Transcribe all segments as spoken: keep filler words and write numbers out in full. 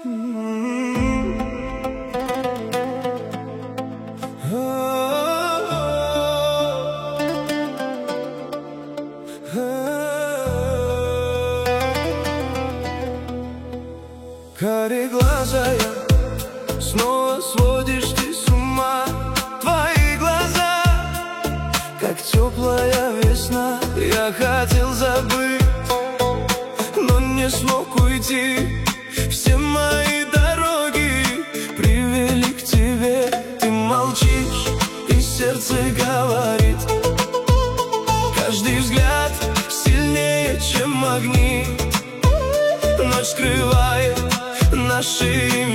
Кареглазая, снова сводишь ты с ума. Твои глаза, как теплая весна. Я хотел забыть, но не смог уйти. Все мои дороги привели к тебе. Ты молчишь, и сердце говорит. Каждый взгляд сильнее, чем огни. Ночь скрывает наши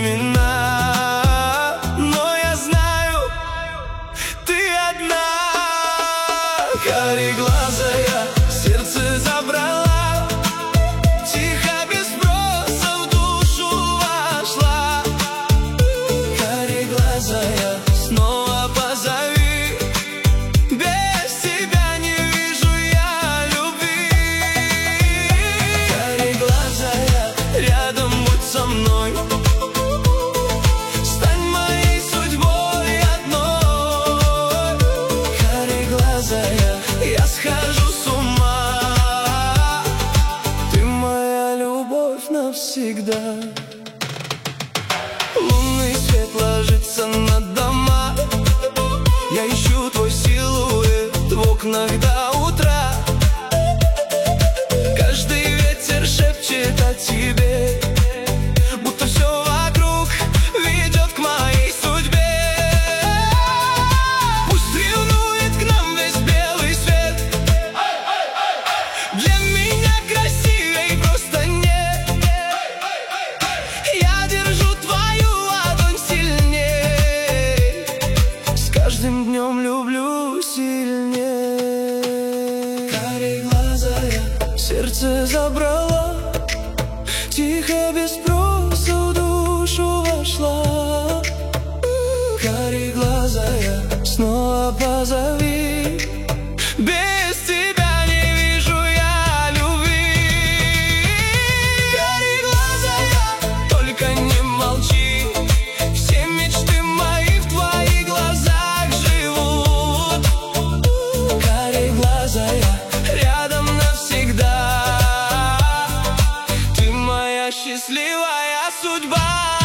имена, но я знаю, ты одна. Кареглазая, сердце забрала, тихо, без спроса в душу вошла. Кареглазая, снова позови, без тебя не вижу я любви. Кареглазая, рядом будь со мной, стань моей судьбой одной. Кареглазая, я схожу с ума, ты моя любовь навсегда. Лунный свет ложится на дома, я ищу твой силуэт в окнах до утра. Каждый ветер шепчет о тебе, будто все вокруг ведет к моей судьбе. Пусть ревнует к нам весь белый свет, для меня красивей просто нет. Я держу твою ладонь сильней, с каждым днем люблю сильней. Кареглазая, сердце забрала, тихо, без спроса в душу вошла. Кареглазая, снова позови, без тебя не вижу я любви. Кареглазая, только не молчи, все мечты мои в твоих глазах живут. Кареглазая, рядом навсегда, ты моя счастливая судьба.